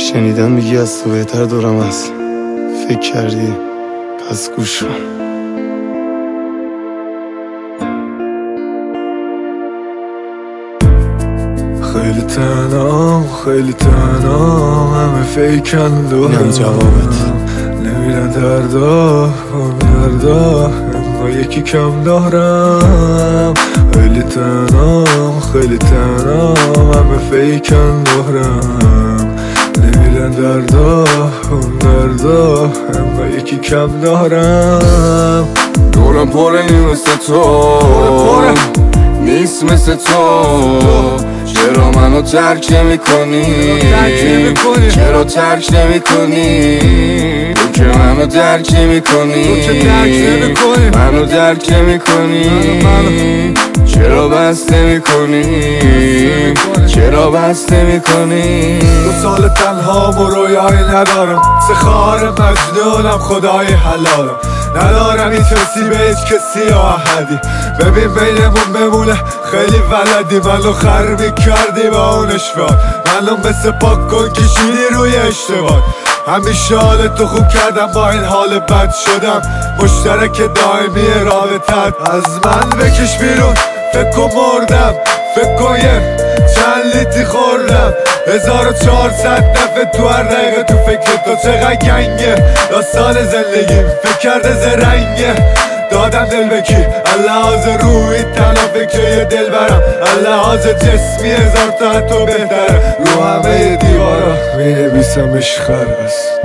شنیدم میگی از تو بهتر دورم هست. فکر کردی پس گوش کن. خیلی تنها همه فیکن دورم. اینم جوابت. نمیرن دردا اما یکی کم دارم. خیلی تنها همه فیکن دورم. نمیرن دردا اما یکی کم دارم. دورم پره مثل تو نیست مثل تو. چرا منو ترک نمی‌کنی؟ چرا ترک نمی‌کنی؟ تو که منو درک نمی‌کنی. منو درک نمی‌کنی. چرا بس نمی‌کنی؟ چرا بس نمی‌کنی؟ 2 سال تنها و رویایی ندارم. سه خواهر مجنونم خدای حلالم. ندارم این ترسی به هیچ کسی یا احدی. ببین بینمون بمونه خیلی ولدی. منو خر میکردی با اون اشوار. منو مثل پاک کن کشیدی روی اشتباه. همیشه حالتو خوب کردم با این حال بد شدم. مشترک دائمی رابطت از من بکش بیرون. فکر کن مردم. فکر کن چند لیتی خوردم. 1400 دفعه تو هر دقیقه تو فکر تو. چقدر گنگه داستان زندگیم. فکر کرده زرنگه دادم دل بکی. اللحاظ روحی تنها فکر یه دل برم. اللحاظ جسمی 1000 تا حتی بهتره. رو همه دیوارا مینویسم عشق است.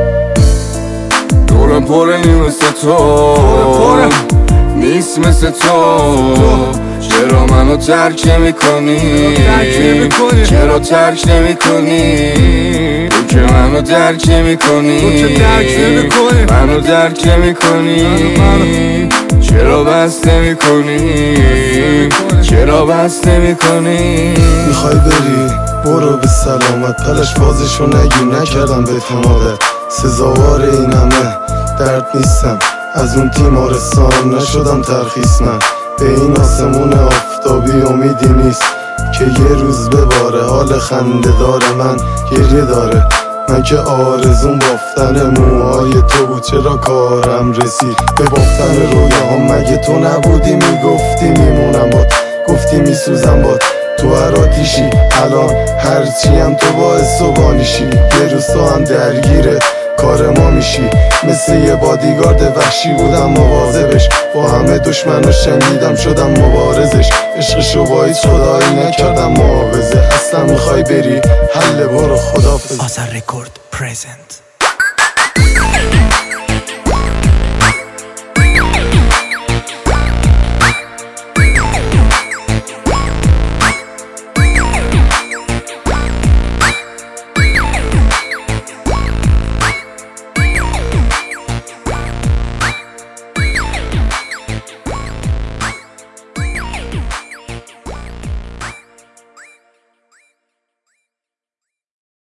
دورم پره مثل تو نیست مثل تو. چرا منو ترک نمی‌کنی؟ چرا ترک نمی‌کنی؟ تو که منو درک نمی‌کنی. منو درک نمی‌کنی. چرا بس نمی‌کنی؟ چرا بس نمی‌کنی؟ میخوای بری برو به سلامت. پلش بازشو نگیر نکردم به تمادت. سزاوار این همه درد نیستم. از اون تیمارستان نشدم ترخیص. من به این آسمون آفتابی امیدی نیست که یه روز بباره. حال خنده داره من گریه داره. من که آرزون بافتن موهای تو بود. چرا کارم رسید به بافتن رویاهم؟ مگه تو نبودی میگفتی میمونم باد؟ گفتی میسوزم باد تو هر آتیشی. الان هرچی هم تو باعث و بانیشی. یه روز تو هم درگیره کار ما میشی. مثل یه بادیگارد وحشی بودم مواظبش. با همه دشمنو شنیدم شدم مبارزش. عشقشو با هیچ خدایی نکردم محافظه. اصلا میخوای بری حل برو خدافظ. آذر رکورد پرزنت.